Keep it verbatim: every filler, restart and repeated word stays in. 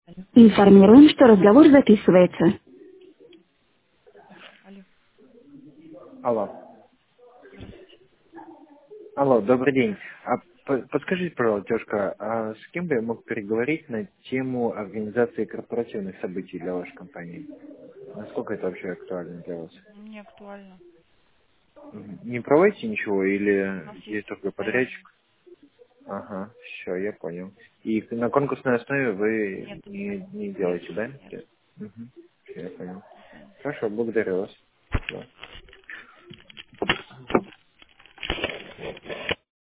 Информируем, что разговор записывается. Алло, Алло. здравствуйте. Алло, добрый день. А по- подскажите, пожалуйста, девушка, а с кем бы я мог переговорить на тему организации корпоративных событий для вашей компании? Насколько это вообще актуально для вас? Не актуально. Мгм. Не проводите ничего У или нас есть есть только расписание. подрядчик? Ага, все, я понял. И на конкурсной основе вы Нет, не, не делаете, да? нет. Угу. Я понял. До свидания. Хорошо, благодарю вас. Спасибо.